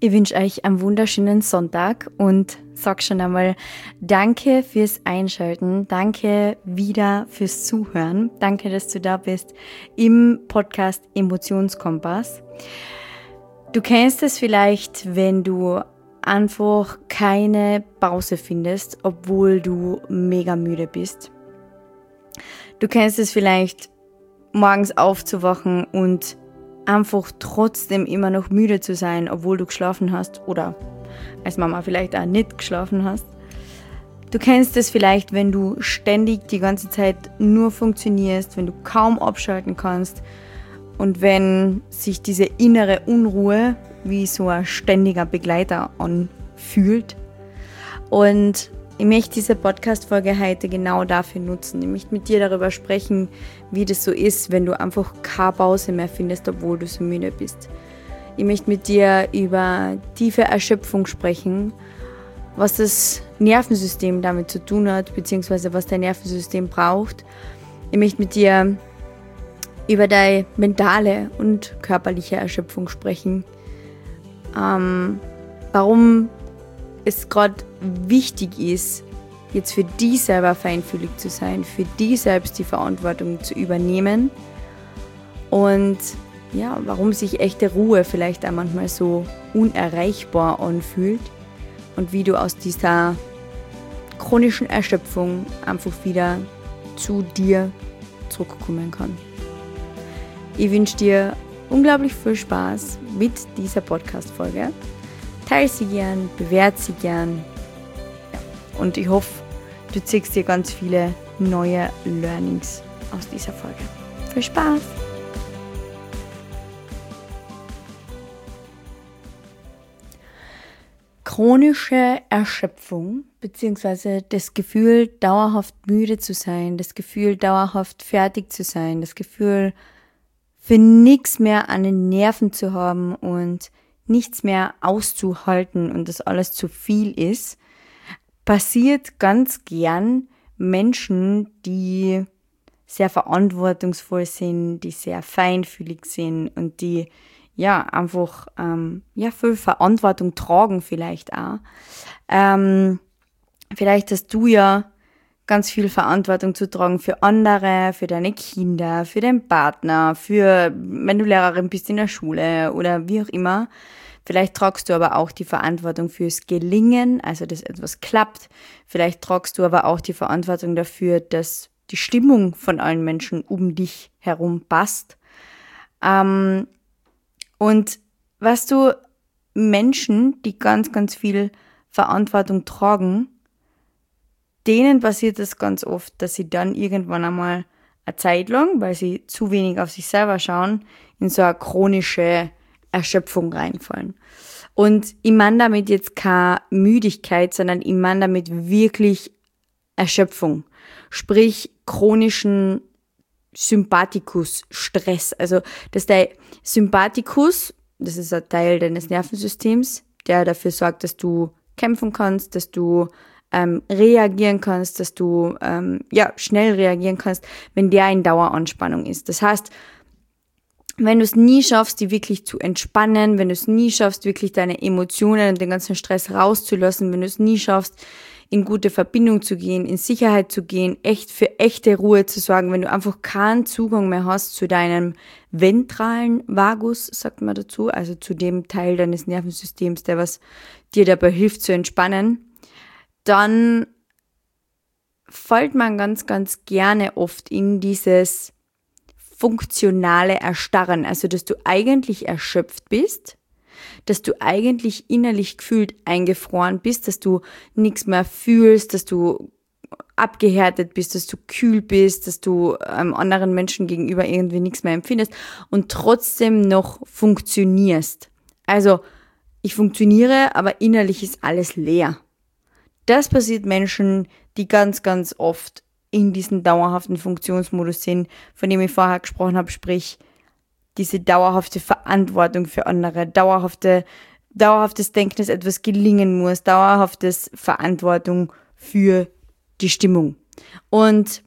Ich wünsche euch einen wunderschönen Sonntag und sag schon einmal danke fürs Einschalten, danke wieder fürs Zuhören, danke, dass du da bist im Podcast Emotionskompass. Du kennst es vielleicht, wenn du einfach keine Pause findest, obwohl du mega müde bist. Du kennst es vielleicht, morgens aufzuwachen und einfach trotzdem immer noch müde zu sein, obwohl du geschlafen hast oder als Mama vielleicht auch nicht geschlafen hast. Du kennst es vielleicht, wenn du ständig die ganze Zeit nur funktionierst, wenn du kaum abschalten kannst und wenn sich diese innere Unruhe wie so ein ständiger Begleiter anfühlt. Und ich möchte diese Podcast-Folge heute genau dafür nutzen. Ich möchte mit dir darüber sprechen, wie das so ist, wenn du einfach keine Pause mehr findest, obwohl du so müde bist. Ich möchte mit dir über tiefe Erschöpfung sprechen, was das Nervensystem damit zu tun hat, beziehungsweise was dein Nervensystem braucht. Ich möchte mit dir über deine mentale und körperliche Erschöpfung sprechen. Warum es gerade wichtig ist, jetzt für dich selber feinfühlig zu sein, für dich selbst die Verantwortung zu übernehmen und ja, warum sich echte Ruhe vielleicht auch manchmal so unerreichbar anfühlt und wie du aus dieser chronischen Erschöpfung einfach wieder zu dir zurückkommen kannst. Ich wünsche dir unglaublich viel Spaß mit dieser Podcast-Folge. Teile sie gern, bewerte sie gern. Ja. Und ich hoffe, du ziehst dir ganz viele neue Learnings aus dieser Folge. Viel Spaß! Chronische Erschöpfung bzw. das Gefühl, dauerhaft müde zu sein, das Gefühl, dauerhaft fertig zu sein, das Gefühl, für nichts mehr an den Nerven zu haben und nichts mehr auszuhalten und das alles zu viel ist, passiert ganz gern Menschen, die sehr verantwortungsvoll sind, die sehr feinfühlig sind und die einfach viel Verantwortung tragen vielleicht auch. Vielleicht hast du ja ganz viel Verantwortung zu tragen für andere, für deine Kinder, für deinen Partner, für, wenn du Lehrerin bist in der Schule oder wie auch immer. Vielleicht tragst du aber auch die Verantwortung fürs Gelingen, also dass etwas klappt. Vielleicht tragst du aber auch die Verantwortung dafür, dass die Stimmung von allen Menschen um dich herum passt. Und weißt du, Menschen, die ganz, ganz viel Verantwortung tragen, denen passiert es ganz oft, dass sie dann irgendwann einmal eine Zeit lang, weil sie zu wenig auf sich selber schauen, in so eine chronische Erschöpfung reinfallen. Und ich meine damit jetzt keine Müdigkeit, sondern ich meine damit wirklich Erschöpfung. Sprich chronischen Sympathikus-Stress. Also, dass der Sympathikus, das ist ein Teil deines Nervensystems, der dafür sorgt, dass du kämpfen kannst, dass du reagieren kannst, dass du schnell reagieren kannst, wenn der in Daueranspannung ist. Das heißt, wenn du es nie schaffst, die wirklich zu entspannen, wenn du es nie schaffst, wirklich deine Emotionen und den ganzen Stress rauszulassen, wenn du es nie schaffst, in gute Verbindung zu gehen, in Sicherheit zu gehen, für echte Ruhe zu sorgen, wenn du einfach keinen Zugang mehr hast zu deinem ventralen Vagus, sagt man dazu, also zu dem Teil deines Nervensystems, der was dir dabei hilft zu entspannen, dann fällt man ganz, ganz gerne oft in dieses funktionale Erstarren, also dass du eigentlich erschöpft bist, dass du eigentlich innerlich gefühlt eingefroren bist, dass du nichts mehr fühlst, dass du abgehärtet bist, dass du kühl bist, dass du anderen Menschen gegenüber irgendwie nichts mehr empfindest und trotzdem noch funktionierst. Also ich funktioniere, aber innerlich ist alles leer. Das passiert Menschen, die ganz, ganz oft in diesem dauerhaften Funktionsmodus sind, von dem ich vorher gesprochen habe, sprich diese dauerhafte Verantwortung für andere, dauerhaftes Denken, dass etwas gelingen muss, dauerhaftes Verantwortung für die Stimmung. Und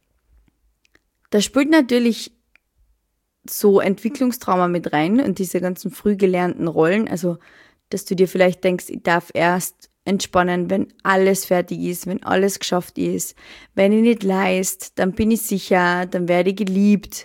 da spielt natürlich so Entwicklungstrauma mit rein und diese ganzen früh gelernten Rollen, also dass du dir vielleicht denkst, ich darf erst entspannen, wenn alles fertig ist, wenn alles geschafft ist. Wenn ich nicht leiste, dann bin ich sicher, dann werde ich geliebt.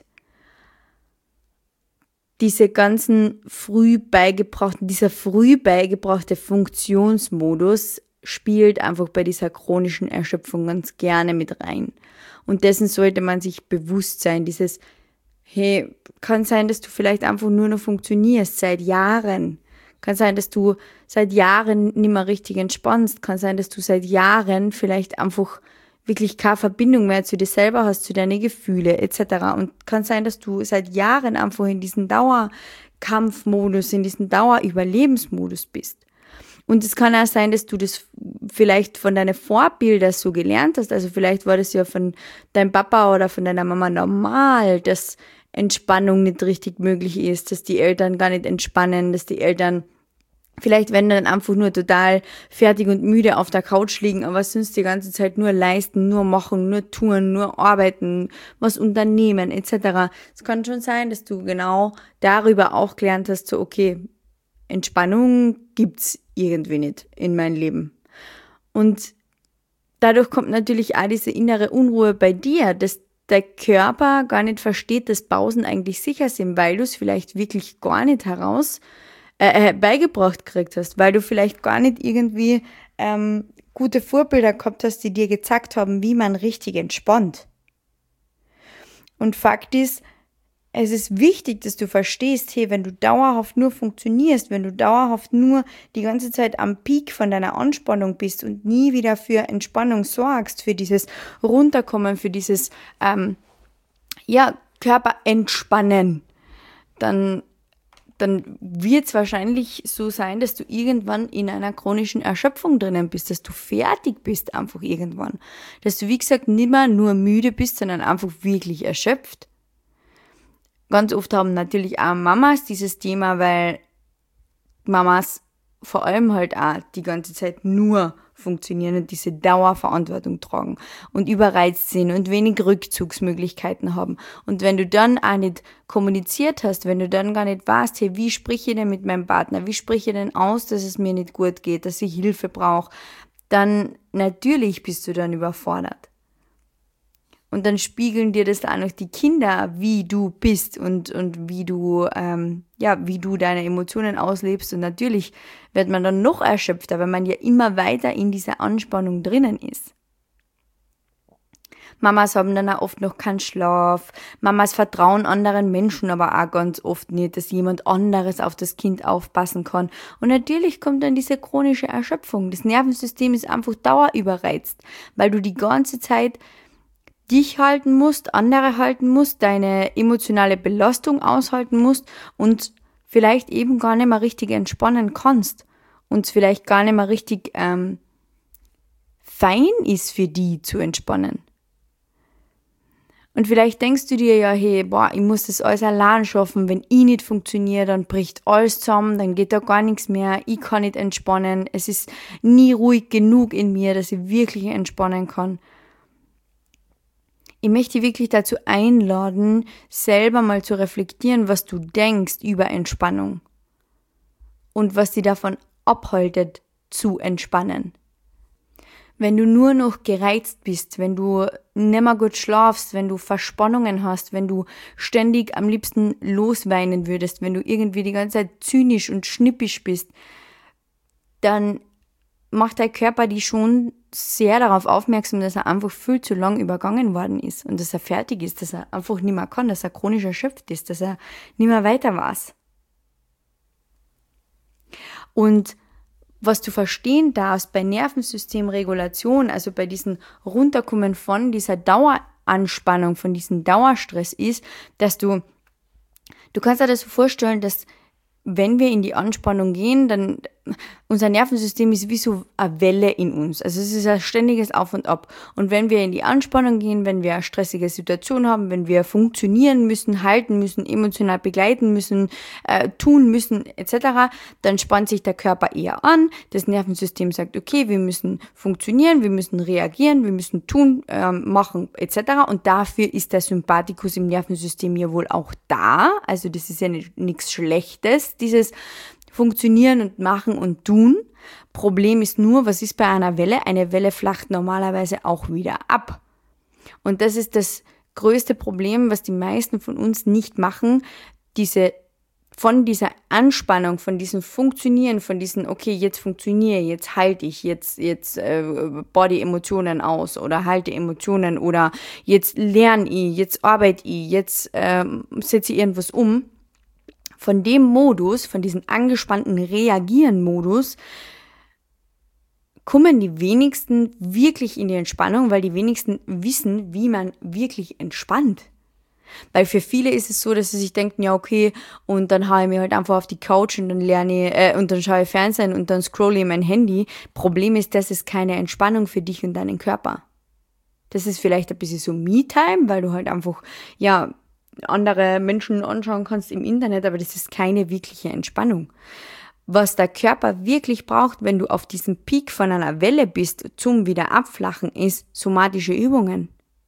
Dieser früh beigebrachte Funktionsmodus spielt einfach bei dieser chronischen Erschöpfung ganz gerne mit rein. Und dessen sollte man sich bewusst sein, hey, kann sein, dass du vielleicht einfach nur noch funktionierst seit Jahren. Kann sein, dass du seit Jahren nicht mehr richtig entspannst. Kann sein, dass du seit Jahren vielleicht einfach wirklich keine Verbindung mehr zu dir selber hast, zu deinen Gefühlen etc. Und kann sein, dass du seit Jahren einfach in diesem Dauerkampfmodus, in diesem Dauerüberlebensmodus bist. Und es kann auch sein, dass du das vielleicht von deinen Vorbildern so gelernt hast. Also vielleicht war das ja von deinem Papa oder von deiner Mama normal, dass Entspannung nicht richtig möglich ist, dass die Eltern gar nicht entspannen, dass die Eltern vielleicht, wenn dann einfach nur total fertig und müde auf der Couch liegen, aber sonst die ganze Zeit nur leisten, nur machen, nur tun, nur arbeiten, was unternehmen etc. Es kann schon sein, dass du genau darüber auch gelernt hast, so okay, Entspannung gibt's irgendwie nicht in meinem Leben. Und dadurch kommt natürlich auch diese innere Unruhe bei dir, dass der Körper gar nicht versteht, dass Pausen eigentlich sicher sind, weil du es vielleicht wirklich gar nicht beigebracht gekriegt hast, weil du vielleicht gar nicht irgendwie gute Vorbilder gehabt hast, die dir gezeigt haben, wie man richtig entspannt. Und Fakt ist, es ist wichtig, dass du verstehst, hey, wenn du dauerhaft nur funktionierst, wenn du dauerhaft nur die ganze Zeit am Peak von deiner Anspannung bist und nie wieder für Entspannung sorgst, für dieses Runterkommen, für dieses Körper entspannen, dann wird es wahrscheinlich so sein, dass du irgendwann in einer chronischen Erschöpfung drinnen bist, dass du fertig bist einfach irgendwann. Dass du, wie gesagt, nicht mehr nur müde bist, sondern einfach wirklich erschöpft. Ganz oft haben natürlich auch Mamas dieses Thema, weil Mamas vor allem halt auch die ganze Zeit nur funktionieren und diese Dauerverantwortung tragen und überreizt sind und wenig Rückzugsmöglichkeiten haben. Und wenn du dann auch nicht kommuniziert hast, wenn du dann gar nicht weißt, hey, wie spreche ich denn mit meinem Partner, wie spreche ich denn aus, dass es mir nicht gut geht, dass ich Hilfe brauche, dann natürlich bist du dann überfordert. Und dann spiegeln dir das auch noch die Kinder, wie du bist und wie du deine Emotionen auslebst. Und natürlich wird man dann noch erschöpfter, weil man ja immer weiter in dieser Anspannung drinnen ist. Mamas haben dann auch oft noch keinen Schlaf. Mamas vertrauen anderen Menschen aber auch ganz oft nicht, dass jemand anderes auf das Kind aufpassen kann. Und natürlich kommt dann diese chronische Erschöpfung. Das Nervensystem ist einfach dauerüberreizt, weil du die ganze Zeit dich halten musst, andere halten musst, deine emotionale Belastung aushalten musst und vielleicht eben gar nicht mehr richtig entspannen kannst und es vielleicht gar nicht mehr richtig fein ist für die zu entspannen. Und vielleicht denkst du dir ja, hey, ich muss das alles allein schaffen, wenn ich nicht funktioniere, dann bricht alles zusammen, dann geht da gar nichts mehr, ich kann nicht entspannen, es ist nie ruhig genug in mir, dass ich wirklich entspannen kann. Ich möchte dich wirklich dazu einladen, selber mal zu reflektieren, was du denkst über Entspannung und was dich davon abhaltet, zu entspannen. Wenn du nur noch gereizt bist, wenn du nicht mehr gut schlafst, wenn du Verspannungen hast, wenn du ständig am liebsten losweinen würdest, wenn du irgendwie die ganze Zeit zynisch und schnippisch bist, dann macht dein Körper dich schon sehr darauf aufmerksam, dass er einfach viel zu lang übergangen worden ist und dass er fertig ist, dass er einfach nicht mehr kann, dass er chronisch erschöpft ist, dass er nicht mehr weiter weiß. Und was du verstehen darfst bei Nervensystemregulation, also bei diesem Runterkommen von dieser Daueranspannung, von diesem Dauerstress ist, dass du kannst dir das so vorstellen, dass wenn wir in die Anspannung gehen, dann unser Nervensystem ist wie so eine Welle in uns. Also es ist ein ständiges Auf und Ab. Und wenn wir in die Anspannung gehen, wenn wir eine stressige Situation haben, wenn wir funktionieren müssen, halten müssen, emotional begleiten müssen, tun müssen etc., dann spannt sich der Körper eher an. Das Nervensystem sagt, okay, wir müssen funktionieren, wir müssen reagieren, wir müssen tun, machen etc. Und dafür ist der Sympathikus im Nervensystem ja wohl auch da. Also das ist ja nichts Schlechtes, dieses funktionieren und machen und tun. Problem ist nur, was ist bei einer Welle? Eine Welle flacht normalerweise auch wieder ab. Und das ist das größte Problem, was die meisten von uns nicht machen, von dieser Anspannung, von diesem Funktionieren, von diesem, okay, jetzt funktioniere, jetzt halte ich, jetzt baue die Emotionen aus oder halte Emotionen oder jetzt lerne ich, jetzt arbeite ich, jetzt setze ich irgendwas um. Von dem Modus, von diesem angespannten Reagieren-Modus, kommen die wenigsten wirklich in die Entspannung, weil die wenigsten wissen, wie man wirklich entspannt. Weil für viele ist es so, dass sie sich denken, ja okay, und dann haue ich mich halt einfach auf die Couch und dann und dann schaue ich Fernsehen und dann scrolle ich mein Handy. Problem ist, das ist keine Entspannung für dich und deinen Körper. Das ist vielleicht ein bisschen so Me-Time, weil du halt einfach, ja, andere Menschen anschauen kannst im Internet, aber das ist keine wirkliche Entspannung. Was der Körper wirklich braucht, wenn du auf diesem Peak von einer Welle bist, zum wieder abflachen, ist somatische Übungen.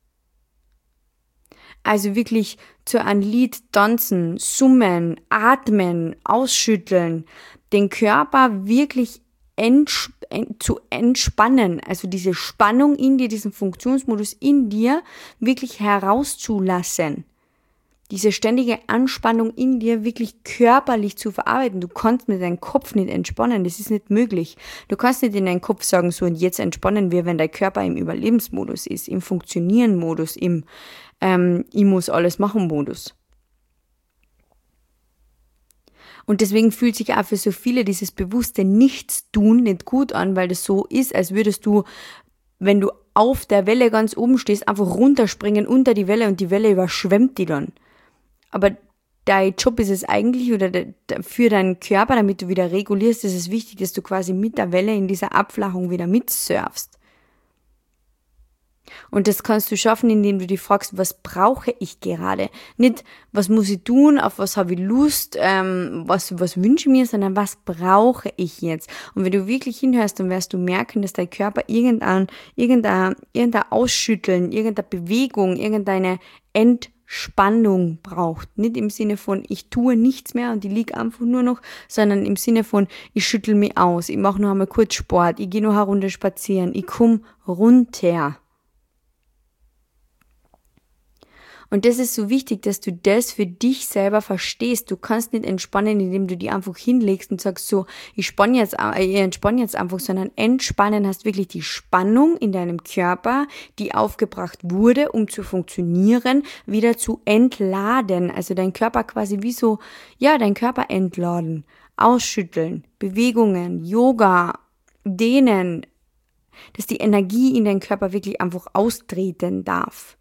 Also wirklich zu einem Lied tanzen, summen, atmen, ausschütteln, den Körper wirklich zu entspannen, also diese Spannung in dir, diesen Funktionsmodus in dir wirklich herauszulassen. Diese ständige Anspannung in dir wirklich körperlich zu verarbeiten. Du kannst mit deinem Kopf nicht entspannen, das ist nicht möglich. Du kannst nicht in deinen Kopf sagen, so und jetzt entspannen wir, wenn dein Körper im Überlebensmodus ist, im Funktionieren-Modus, im ich muss alles machen Modus. Und deswegen fühlt sich auch für so viele dieses bewusste Nichtstun nicht gut an, weil das so ist, als würdest du, wenn du auf der Welle ganz oben stehst, einfach runterspringen unter die Welle und die Welle überschwemmt die dann. Aber dein Job ist es eigentlich, oder für deinen Körper, damit du wieder regulierst, ist es wichtig, dass du quasi mit der Welle in dieser Abflachung wieder mitsurfst. Und das kannst du schaffen, indem du dich fragst, was brauche ich gerade? Nicht, was muss ich tun, auf was habe ich Lust, was wünsche ich mir, sondern was brauche ich jetzt? Und wenn du wirklich hinhörst, dann wirst du merken, dass dein Körper irgendein Ausschütteln, irgendeine Bewegung, irgendeine Entspannung braucht. Nicht im Sinne von, ich tue nichts mehr und ich liege einfach nur noch, sondern im Sinne von, ich schüttel mich aus, ich mache noch einmal kurz Sport, ich gehe noch eine Runde spazieren, ich komme runter. Und das ist so wichtig, dass du das für dich selber verstehst. Du kannst nicht entspannen, indem du die einfach hinlegst und sagst so, ich entspanne jetzt einfach, sondern entspannen heißt wirklich die Spannung in deinem Körper, die aufgebracht wurde, um zu funktionieren, wieder zu entladen. Also dein Körper quasi wie so, ja, dein Körper entladen, ausschütteln, Bewegungen, Yoga, Dehnen, dass die Energie in deinen Körper wirklich einfach austreten darf.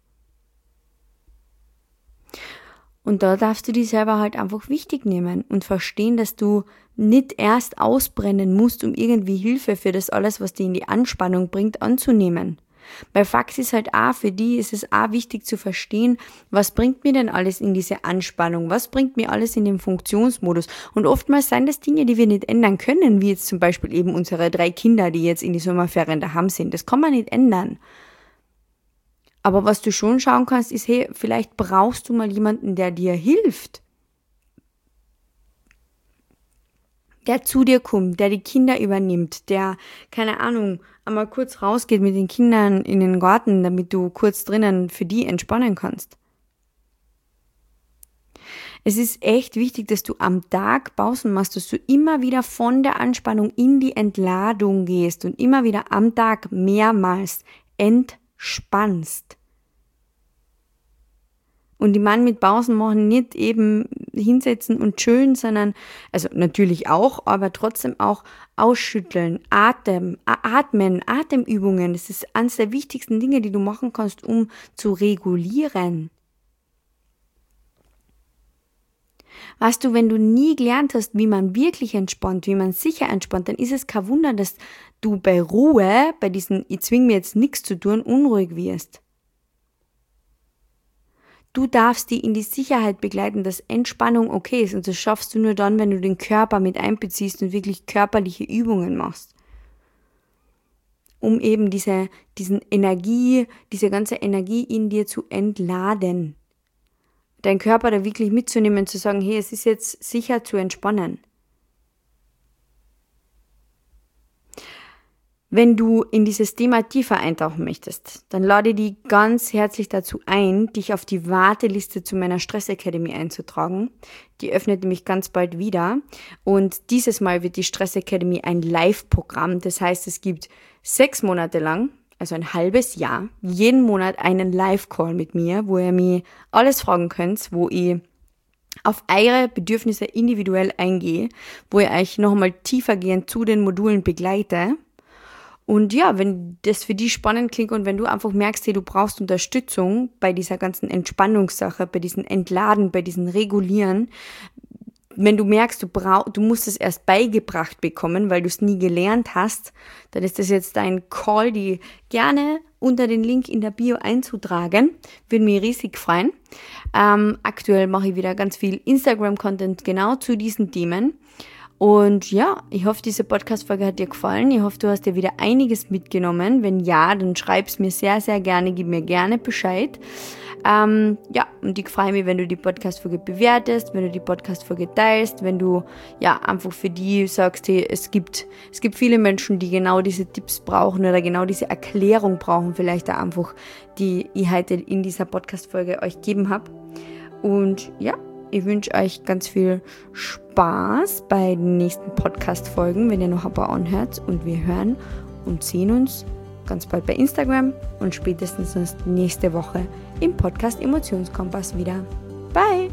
Und da darfst du dich selber halt einfach wichtig nehmen und verstehen, dass du nicht erst ausbrennen musst, um irgendwie Hilfe für das alles, was dich in die Anspannung bringt, anzunehmen. Bei Fakt ist halt auch, für die ist es auch wichtig zu verstehen, was bringt mir denn alles in diese Anspannung, was bringt mir alles in den Funktionsmodus. Und oftmals sind das Dinge, die wir nicht ändern können, wie jetzt zum Beispiel eben unsere 3 Kinder, die jetzt in die Sommerferien daheim sind. Das kann man nicht ändern. Aber was du schon schauen kannst, ist, hey, vielleicht brauchst du mal jemanden, der dir hilft. Der zu dir kommt, der die Kinder übernimmt, der, keine Ahnung, einmal kurz rausgeht mit den Kindern in den Garten, damit du kurz drinnen für die entspannen kannst. Es ist echt wichtig, dass du am Tag Pausen machst, dass du immer wieder von der Anspannung in die Entladung gehst und immer wieder am Tag mehrmals entspannst. Und die Mann mit Pausen machen nicht eben hinsetzen und chillen, sondern, also natürlich auch, aber trotzdem auch ausschütteln, atmen, Atemübungen. Das ist eines der wichtigsten Dinge, die du machen kannst, um zu regulieren. Weißt du, wenn du nie gelernt hast, wie man wirklich entspannt, wie man sicher entspannt, dann ist es kein Wunder, dass du bei Ruhe, bei diesen, ich zwing mir jetzt nichts zu tun, unruhig wirst. Du darfst die in die Sicherheit begleiten, dass Entspannung okay ist. Und das schaffst du nur dann, wenn du den Körper mit einbeziehst und wirklich körperliche Übungen machst. Um eben diese ganze Energie in dir zu entladen. Dein Körper da wirklich mitzunehmen, zu sagen, hey, es ist jetzt sicher zu entspannen. Wenn du in dieses Thema tiefer eintauchen möchtest, dann lade ich dich ganz herzlich dazu ein, dich auf die Warteliste zu meiner Stress Academy einzutragen. Die öffnet nämlich ganz bald wieder und dieses Mal wird die Stress Academy ein Live-Programm. Das heißt, es gibt 6 Monate lang, also ein halbes Jahr, jeden Monat einen Live-Call mit mir, wo ihr mich alles fragen könnt, wo ich auf eure Bedürfnisse individuell eingehe, wo ich euch nochmal tiefergehend zu den Modulen begleite. Und ja, wenn das für dich spannend klingt und wenn du einfach merkst, hey, du brauchst Unterstützung bei dieser ganzen Entspannungssache, bei diesem Entladen, bei diesem Regulieren, wenn du merkst, du musst es erst beigebracht bekommen, weil du es nie gelernt hast, dann ist das jetzt dein Call, die gerne unter den Link in der Bio einzutragen. Würde mich riesig freuen. Aktuell mache ich wieder ganz viel Instagram-Content genau zu diesen Themen. Und ja, ich hoffe, diese Podcast-Folge hat dir gefallen. Ich hoffe, du hast dir wieder einiges mitgenommen. Wenn ja, dann schreib's mir sehr, sehr gerne, gib mir gerne Bescheid. Und ich freue mich, wenn du die Podcast-Folge bewertest, wenn du die Podcast-Folge teilst, wenn du ja einfach für die sagst, hey, es gibt viele Menschen, die genau diese Tipps brauchen oder genau diese Erklärung brauchen, vielleicht auch einfach, die ich heute in dieser Podcast-Folge euch gegeben habe. Und ja, ich wünsche euch ganz viel Spaß bei den nächsten Podcast-Folgen, wenn ihr noch ein paar anhört. Und wir hören und sehen uns ganz bald bei Instagram und spätestens nächste Woche im Podcast Emotionskompass wieder. Bye!